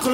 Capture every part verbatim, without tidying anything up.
tackle.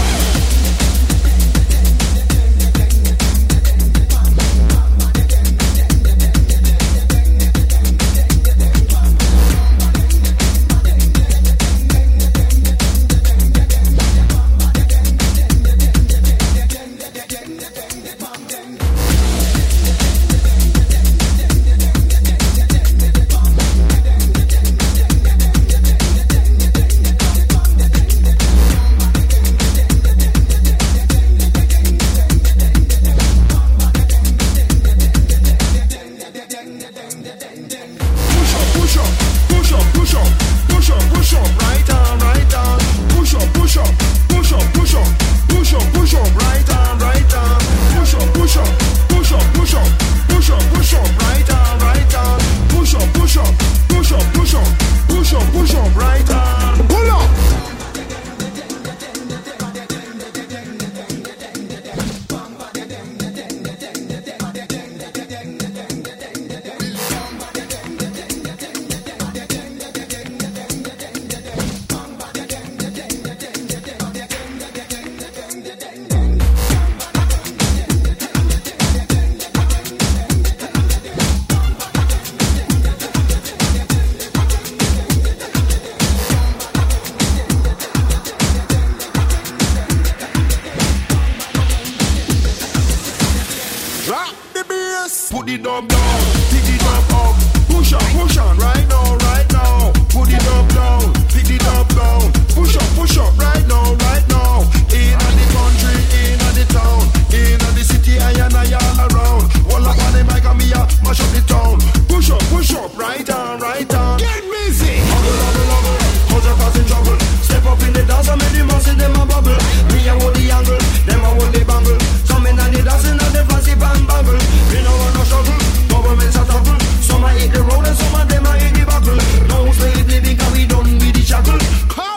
Put it up down, pick it up up. Push on, push on, right now, right now. Put it up down, pick it up down. Push up, push up, right now, right now. In the country, in the town, in the city, I and I all around. All up on the mic and me a mash up the town. Push up, push up, right on, right on. Get busy. Huggle, huggle, huggle. How's your passing juggle? Step up in the dance and make the mouse in them a bubble. Me a hold the angle, them a hold the bangle. Some in the dancing and the fancy bang bangle. We know what no struggle, governments a toggle. Some a hit the road and some of them a hit the buckle. No slave living cause we done with the shackle. Come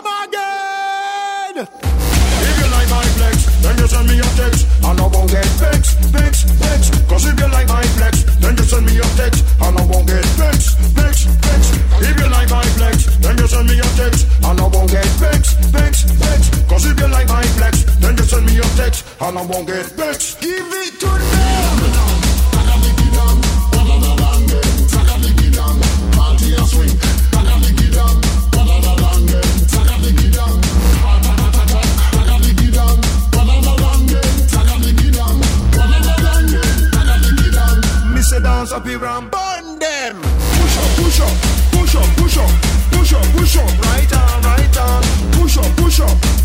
again! If you like my flex, then you send me a text. And I won't get vexed, vexed, vexed. Cause if you like my flex, then you send me a text. And I won't get vexed, vexed, vexed. If you like my flex, then you send me a text. And I won't get vexed, vexed, vexed. Cause if you like my flex, then you send me a text. And I won't get vexed. Give it to them! Dance up here and burn them. Push up, push up, push up, push up, push up, push up, right on, right on. Push up, push up,